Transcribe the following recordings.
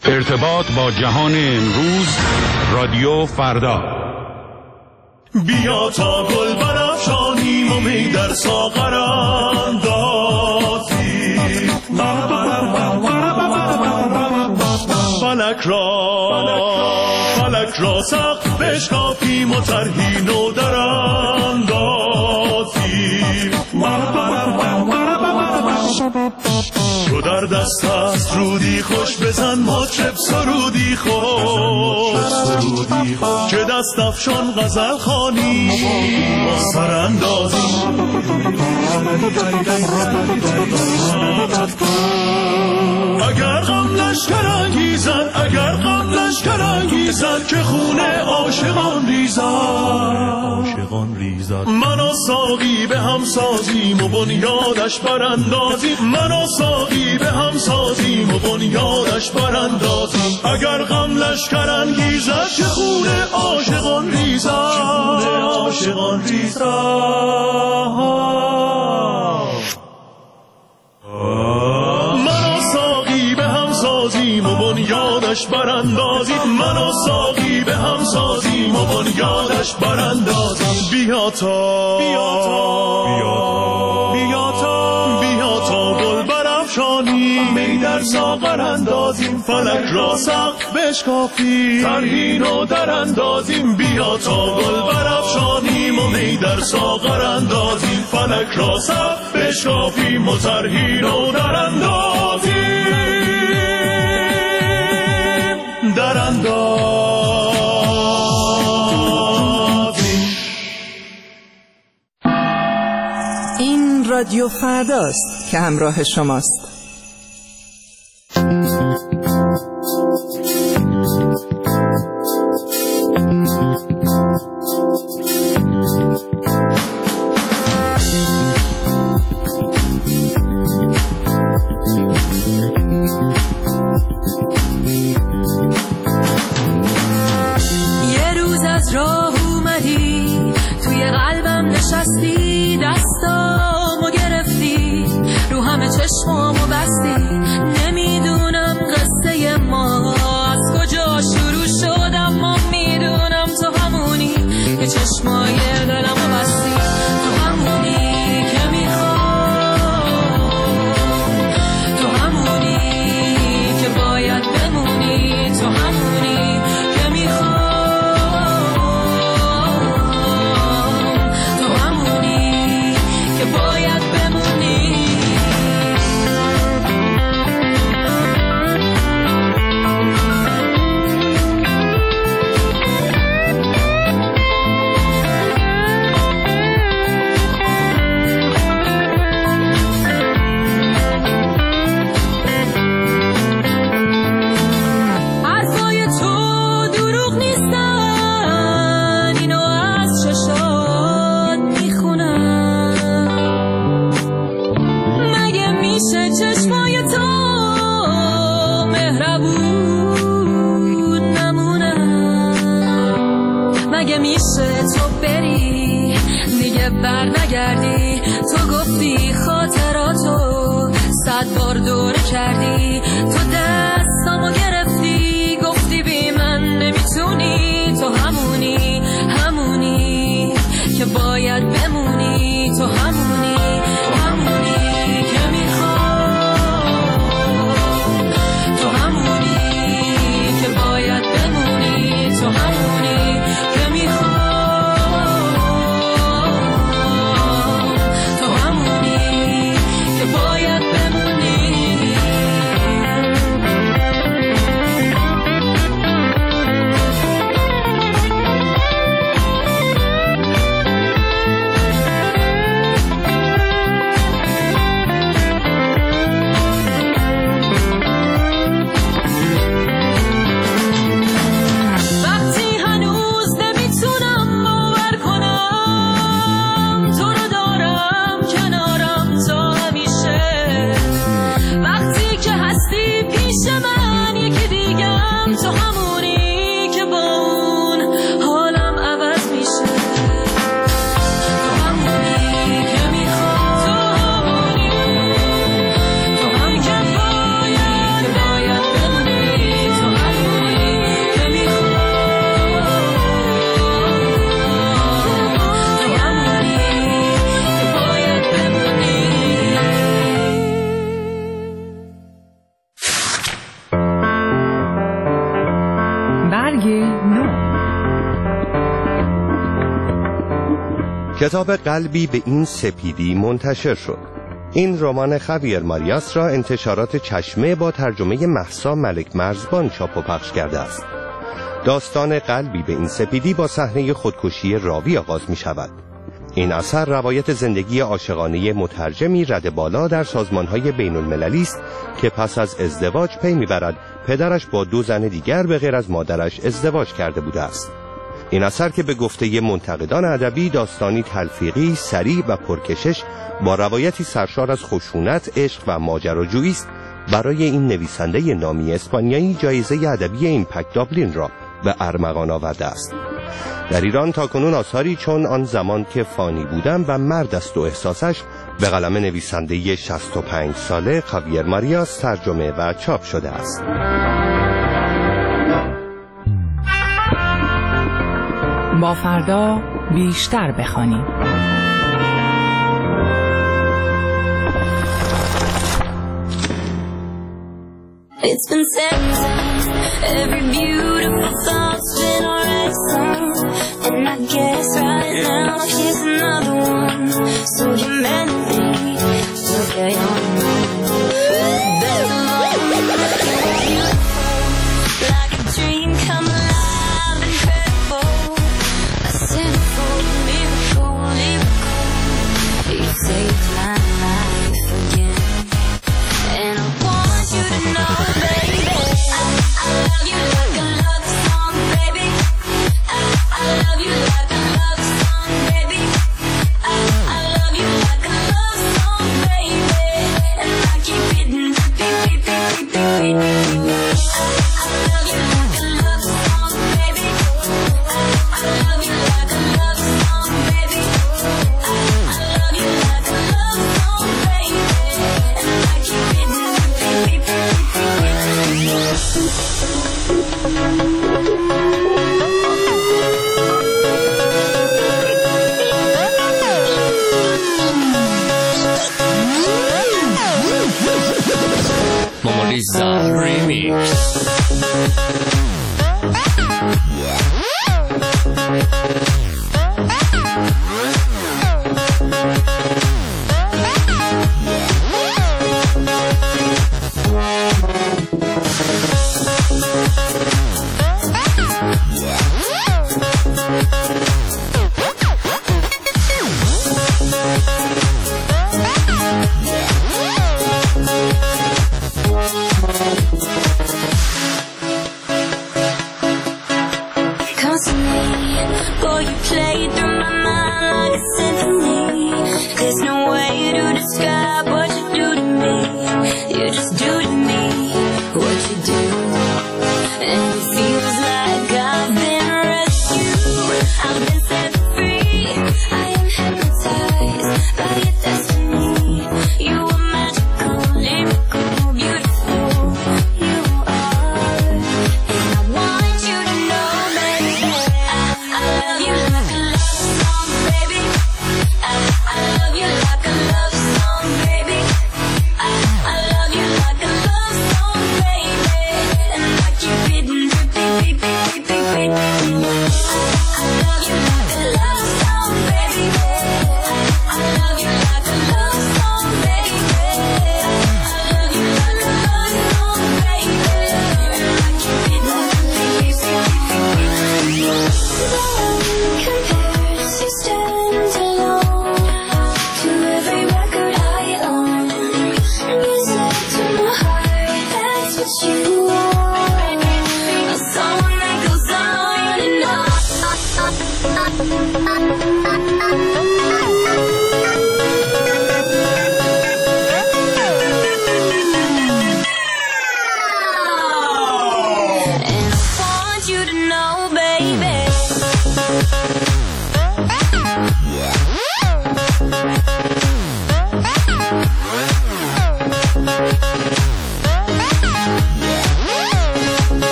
ارتباط با جهان امروز، رادیو فردا. بیا تا گل برافشانیم و می در ساغر اندازیم، فلک را سقف بشکافیم و طرحی نو در اندازیم. تو در دست است رودی خوش بزن مطرب سرودی خوش، که دست افشان غزل خوانی با سر اندازیم. اگر غم لشکر انگیزد که خونه عاشقان ریزد، من و ساقی به هم سازیم و بنیادش براندازیم. اگر غم لشکر انگیزد که خونه عاشقان ریزد. من و ساقی به هم سازیم و بنیادش براندازیم. بیا تا گل برافشانیم، می در ساغر اندازیم. فلک را سقف بشکافیم، طرحی نو در اندازیم. بیا تا گل برافشانیم و می در ساغر اندازیم. فلک را سقف بشکافیم و طرحی نو در اندازیم. این رادیو فرداست که همراه شماست. یه روز از راه اومدی، توی قلبم نشستی، دستامو گرفتی، رو همه چشمامو بستی. نمیدونم قصه ما از کجا شروع شد، اما میدونم تو همونی که چشمای دلمو بستی. تو همونی که میخوام، تو همونی که باید بمونی، تو همونی که میخوام، تو همونی که باید بمونی. حرفای تو دروغ نیستن، اینو از چشات میخونم. مگه میشه چشمای تو مهربون نمونن؟ مگه میشه تو بری دیگه بر نگردی؟ تو گفتی خاطراتو 100 بار دوره کردی، تو دستامو گرفتی گفتی بی من نمیتونی. تو همونی که باید بمونی، تو همونی که میخوام، تو همونی که باید بمونی، تو همونی که میخوام، تو همونی که باید بمونی. وقتی هنوز نمیتونم باور کنم تو رو دارم کنارم تا همیشه، وقتی که هستی پیش من یکی دیگم، تو همونی که با اون حالم عوض میشه. تو همونی که میخوام، تو همونی که باید بمونی، تو کتاب قلبی به این سپیدی منتشر شد. این رمان خاویر ماریاس را انتشارات چشمه با ترجمه مهسا ملک مرزبان چاپ و پخش کرده است. داستان قلبی به این سپیدی با صحنه خودکشی راوی آغاز می شود. این اثر روایت زندگی عاشقانه مترجمی رد بالا در سازمان‌های بین‌المللی است که پس از ازدواج پی می‌برد پدرش با 2 زن دیگر به غیر از مادرش ازدواج کرده بوده است. این اثر که به گفته منتقدان ادبی داستانی تلفیقی، سریع و پرکشش با روایتی سرشار از خشونت، عشق و ماجراجویی است، برای این نویسنده نامی اسپانیایی جایزه ادبی ایمپکت دابلین را به ارمغان آورده است. در ایران تاکنون آثاری چون آن زمان که فانی بودم و مرد است و احساسش به قلم نویسنده 65 ساله خاویر ماریاس ترجمه و چاپ شده است. با فردا بیشتر بخوانیم. It's been said every beautiful thought's been already sung, and I guess right now here's another one. So humanity will carry on. Best of all, like a dream come alive, incredible, a sinful miracle, you saved my life again, and I want you to know.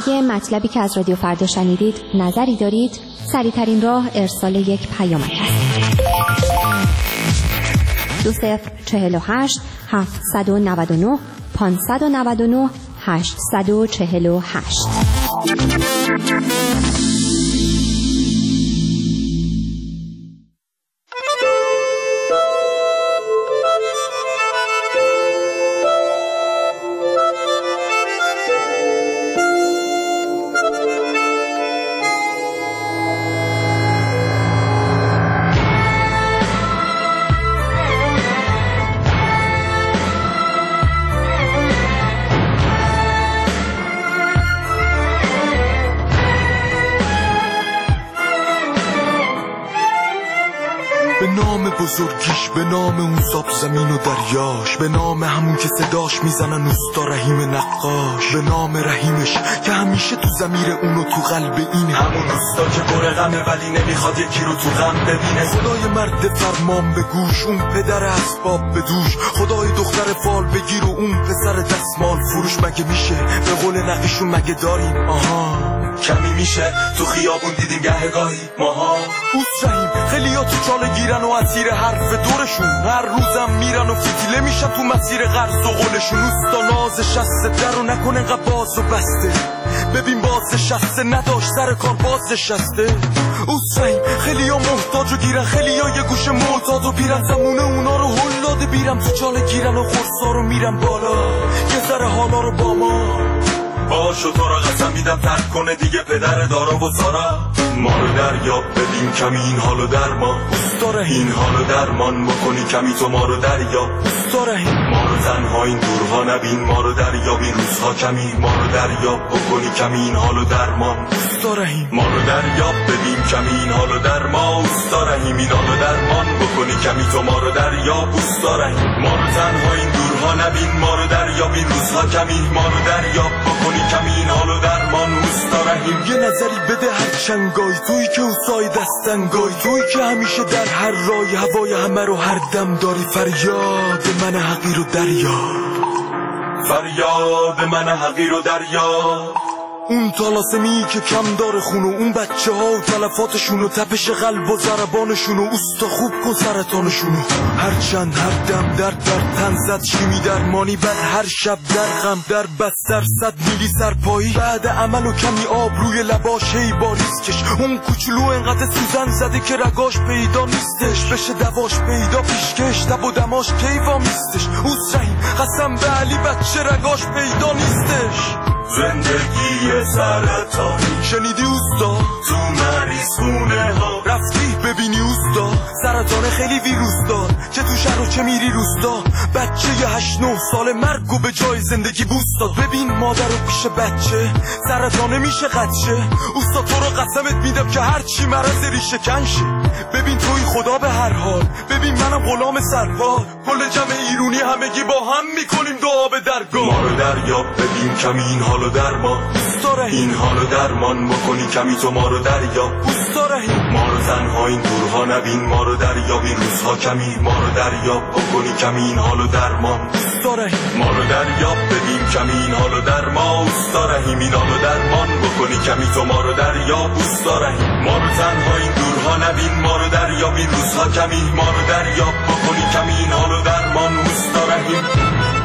درباره مطلبی که از رادیو فردا شنیدید نظری دارید؟ سریع‌ترین راه ارسال یک پیامک است. 2048 799 599 848. به نام بزرگیش، به نام اون زاب زمین و دریاش، به نام همون که صداش میزنن استا رحیم نقاش، به نام رحیمش که همیشه تو ضمیر اونو تو قلب این همون استا که پر غمه ولی نمیخواد یکی رو تو غم ببینه. خدای مرد فرمان به گوش، اون پدر اسباب به دوش، خدای دختر فال بگیر و اون پسر دستمال فروش. مگه میشه به قول نقیشون مگه داریم؟ آها کمی میشه تو خیابون دیدیم گهگاهی ماها. اوست رحیم خیلیا تو چاله گیرن و اسیر حرف دورشون، هر روزم میرن و فتیله میشن تو مسیر قرض و قولشون. اوستا ناز شسته در رو نکنه انقدر باز و بسته، ببین باز شسته نداشت سر کار باز شسته. اوست رحیم خیلیا محتاج و گیرن، خیلیا یه گوشه معتاد و پیرن، زمونه اونا رو هل داده بیرم تو چاله گیرن و خرسا رو میرن بالا یه ذره حالا رو با ما. باشو تو را قسم میدم ترک کنه دیگه پدر دارا و سارا. ما رو دریاب بدیم کمی این حالو در ما. اوستا این حالو درمان بکنی کمی تو ما رو دریاب. اوستا ما رو تنها این دورها نبین، ما رو دریاب این روزها کمی. ما رو دریاب بکنی کمی این حالو درمان. اوستا ما رو دریاب بدیم کمی این حالو در ما. اوستا این حالو درمان بکنی کمی تو ما رو دریاب. اوستا ما رو تنها این دورها نبین، ما رو دریاب این روزها کمی. ما رو دریاب بکنی کمی این حالو درمان. اوستا یه نظری بده هر چنگای تویی که اوسای دستنگای تویی که همیشه در هر رای هوای همه رو هر دم داری. فریاد من حقیر و دریا، فریاد من حقیر و دریا. اون طلاسمی که کم داره خونو، اون بچه ها و تلفاتشون و تپش قلب و ضربانشون و اوستا خوب کن سرطانشونو. هر چند هر دم در تن زد شیمی درمانی، بعد هر شب در غم در بستر 100 میلی سرپایی. بعد عمل و کمی آب روی لباش هی باریز کش، اون کوچولو انقدر سوزن زده که رگاش پیدا نیستش، بشه دواش پیدا پیشکش تب و دماش کیوا میستش. اوست رحیم قسم به علی بچه رگاش پیدا نیستش. زندگی سرطانی شنیدی اوستا؟ تو مریض خونه ها رفتی ببینی اوستا؟ سرطان خیلی ویروس دار که تو شهر و چه میری روستا. بچه 8-9 ساله مرگ و به جای زندگی بوست داد. ببین مادر رو پیش بچه سرطانه میشه قدشه. اوستا تو رو قسمت میدم که هر چی مرض ریشه کنشه. ببین توی خدا به هر حال، ببین منم غلام سربار. کل جمع ایرونی همگی با هم میکنیم دعا به درگاه. ما رو دریاب ببین کمی این حالو درمان. این حالو درمان بکنی کمی تو ما رو دریاب. ما رو تنها این دورها نبین، ما رو دریاب این روزها کمی. ما رو دریاب بکنی کمی این حالو درمان. ما رو دریاب ببین کمی این حالو درمان. اوستا رحیم این حالو درمان بکنی کمی تو ما رو دریاب. اوستا رحیم ما رو تنها این دورها نبین، ما رو دریاب این روزها کمی. ما رو دریاب بکنی کمی این حالو درمان. اوستا رحیم